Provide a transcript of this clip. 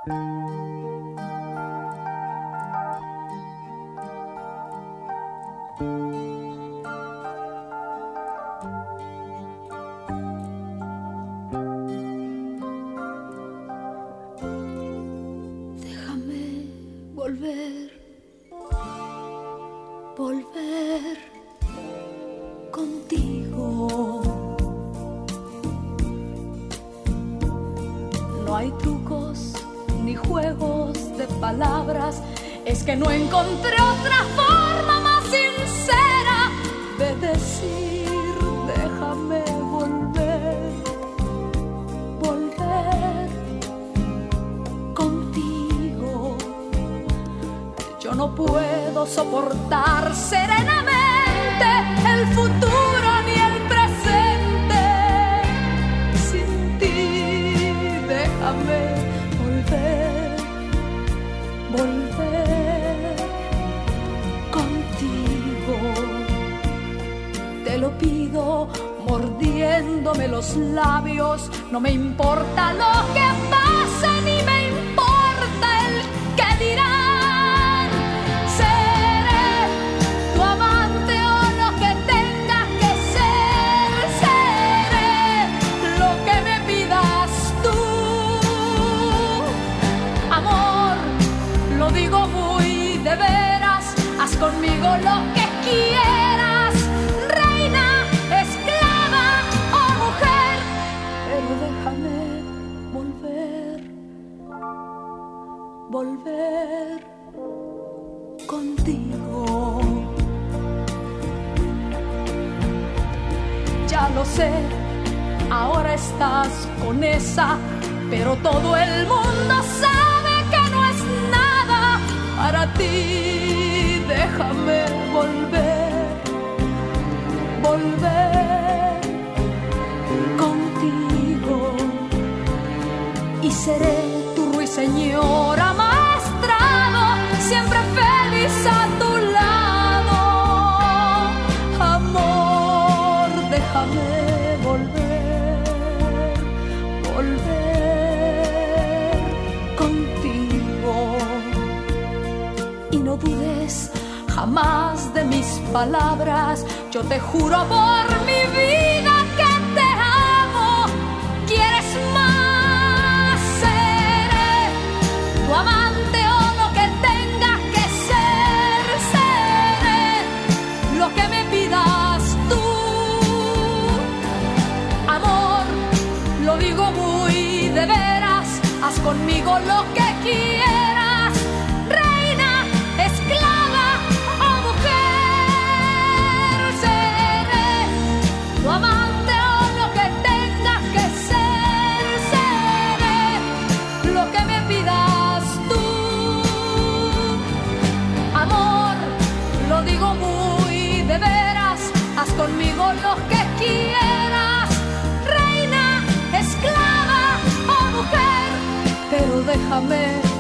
volver contigo. No hay trucos ni juegos de palabras, es que no encontré otra forma más sincera de decir déjame volver, volver contigo. Yo no puedo soportar serenamente el futuro ni el presente sin ti. Déjame volver, volver contigo. Te lo pido mordiéndome los labios. No me importa lo que pase ni me importa el que dirán. Seré tu amante o lo que tenga que ser. Seré lo que me pidas tú. Amor, lo digo muy de veras. Haz conmigo lo que quieras, reina, esclava o mujer, pero déjame volver, volver contigo. Ya lo sé, ahora estás con esa, pero todo el mundo sabe que no es nada para ti. Déjame volver, volver contigo y seré tu ruiseñor amaestrado, siempre feliz a tu lado. Amor, déjame volver, volver contigo y no dudes jamás de mis palabras. Yo te juro por mi vida que te amo. ¿Quieres más? Seré tu amante o lo que tenga que ser. Seré lo que me pidas tú. Amor, lo digo muy de veras. Haz conmigo lo que quieras, reina, esclava o mujer. Seré tu amante o lo que tenga que ser. Seré lo que me pidas tú. Amor, lo digo muy de veras. Haz conmigo lo que quieras, reina, esclava o mujer, pero déjame